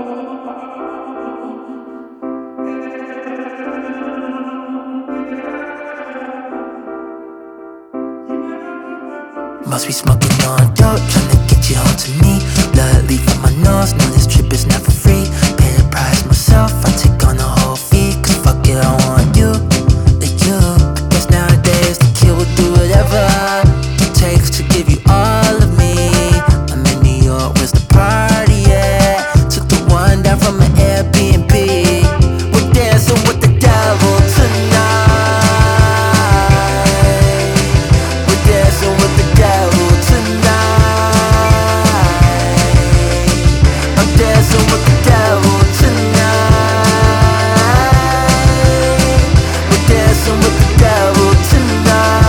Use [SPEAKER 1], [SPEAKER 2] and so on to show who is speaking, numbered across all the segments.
[SPEAKER 1] Must be smoking on dope, tryna get you onto me. Blood leaving my nose, no this trip is never free. Pay the price myself, I take on the whole fee. Cause fuck it, I want you, you. I guess nowadays the kid will do whatever it takes to give you all of me. I'm in New York, where's the party at? Took the one down from an Airbnb. We're dancing with the devil tonight. We're dancing with the devil tonight. I'm dancing with the devil tonight. We're dancing with the devil tonight.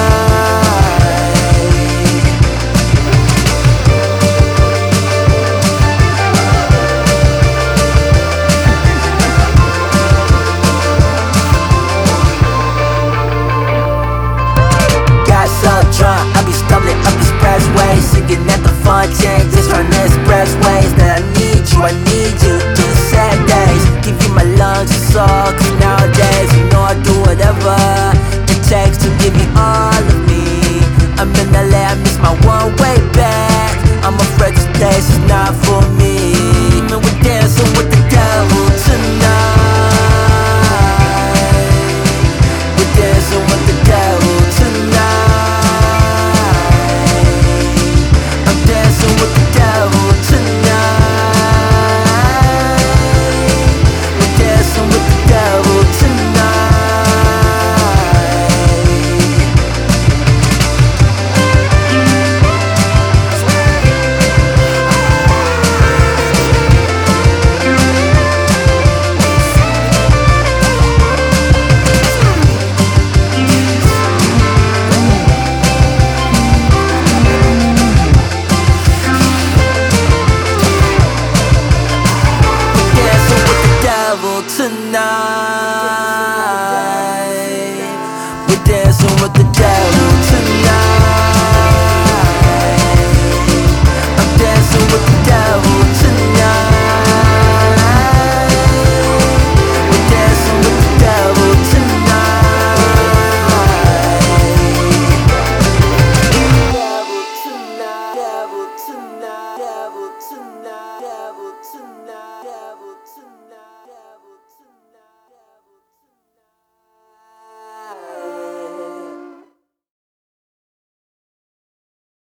[SPEAKER 1] Got so drunk, I be stumbling up expressways, singing at the Fontaine, just run the expressways. That I need you through the sad days. Give you my lungs and soul, cause nowadays you know I do whatever it takes to give you all of me. I'm in LA, I miss my one way back. I'm afraid this place is not for me. And we're dancing with the devil tonight. We're dancing with the devil tonight. I'm dancing with the devil tonight. We're dancing with the devil tonight. We're dancing with the devil tonight. I'm dancing with the devil tonight. We're dancing with the devil tonight. Devil tonight. Devil tonight.